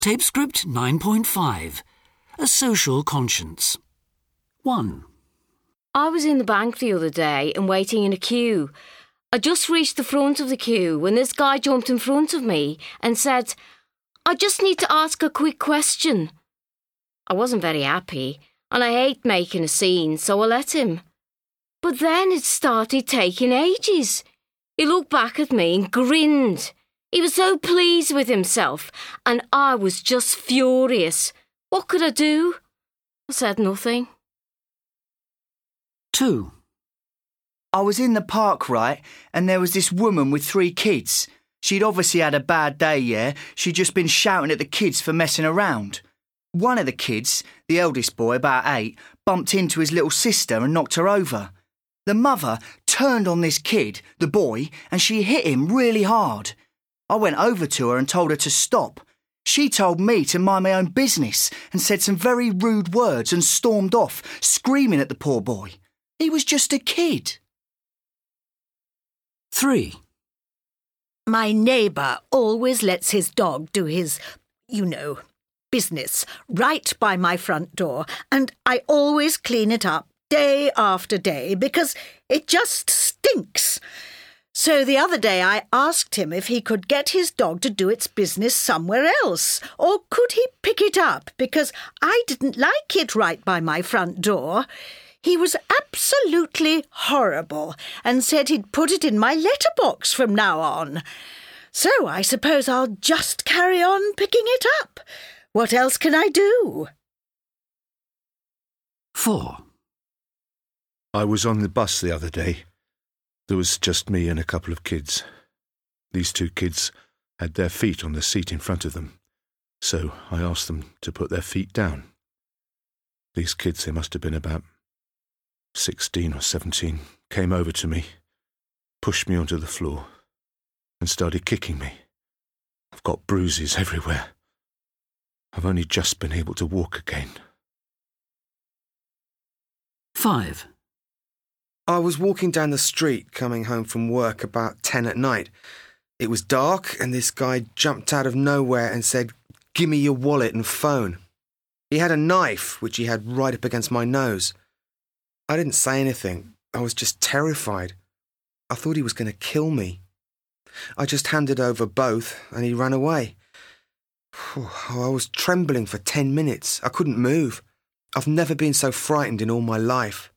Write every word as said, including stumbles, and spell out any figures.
Tape script nine point five. A social conscience. one. I was in the bank the other day and waiting in a queue. I just reached the front of the queue when this guy jumped in front of me and said, "I just need to ask a quick question." I wasn't very happy, and I hate making a scene, so I let him. But then it started taking ages. He looked back at me and grinned. He was so pleased with himself, and I was just furious. What could I do? I said nothing. two. I was in the park, right, and there was this woman with three kids. She'd obviously had a bad day, yeah? She'd just been shouting at the kids for messing around. One of the kids, the eldest boy, about eight, bumped into his little sister and knocked her over. The mother turned on this kid, the boy, and she hit him really hard. I went over to her and told her to stop. She told me to mind my own business and said some very rude words and stormed off, screaming at the poor boy. He was just a kid. three. My neighbour always lets his dog do his, you know, business right by my front door, and I always clean it up day after day because it just stinks. So the other day I asked him if he could get his dog to do its business somewhere else, or could he pick it up because I didn't like it right by my front door. He was absolutely horrible and said he'd put it in my letterbox from now on. So I suppose I'll just carry on picking it up. What else can I do? four. I was on the bus the other day. There was just me and a couple of kids. These two kids had their feet on the seat in front of them, so I asked them to put their feet down. These kids, they must have been about sixteen or seventeen, came over to me, pushed me onto the floor, and started kicking me. I've got bruises everywhere. I've only just been able to walk again. five. I was walking down the street coming home from work about ten at night. It was dark and this guy jumped out of nowhere and said, "Give me your wallet and phone." He had a knife which he had right up against my nose. I didn't say anything. I was just terrified. I thought he was going to kill me. I just handed over both and he ran away. I was trembling for ten minutes. I couldn't move. I've never been so frightened in all my life.